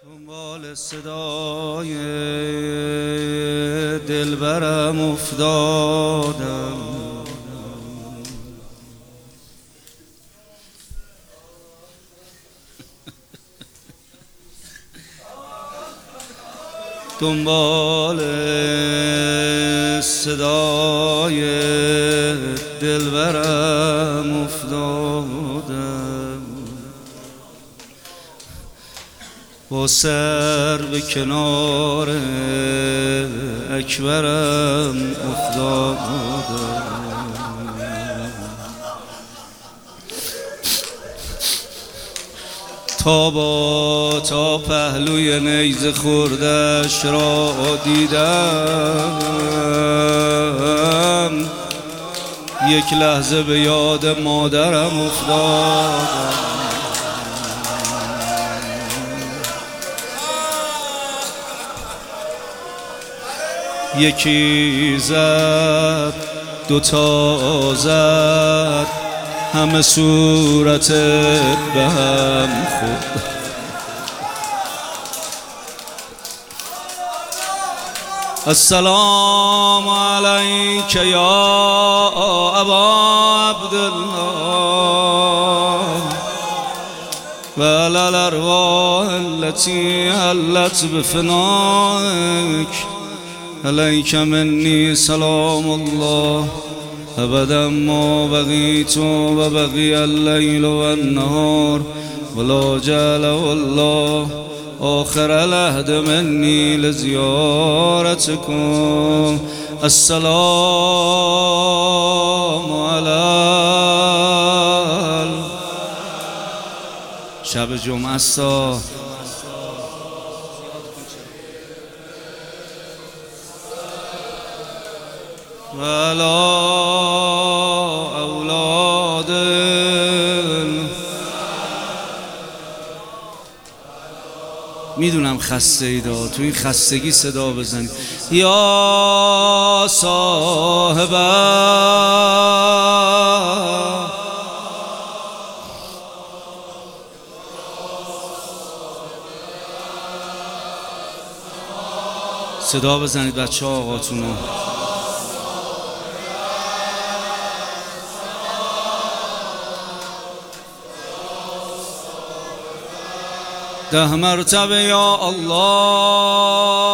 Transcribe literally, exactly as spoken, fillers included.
دنبال صدای دلبرم افتادم، دنبال صدای دلبرم افتادم، با سر به کنار اکبرم افتادم. تا با تا پهلوی نیزه خوردش را دیدم، یک لحظه به یاد مادرم افتادم. یکی زد دوتا زد، همه صورتت به هم خورد. السلام علیک یا ابا عبدالله و علی الارواح التي حلت بفنائک، علیک منی سلام الله ابدا ما بقیت و بقی اللیل و النهار ولا جعل الله آخر العهد منی لزیارتکم. السلام علی شب جمعه است. ولا اولاد میدونم خسته ایدا، تو این خستگی صدا بزنید. یا صاحب صدا بزنید بچه ها آقاتونو. ده مرتبه یا الله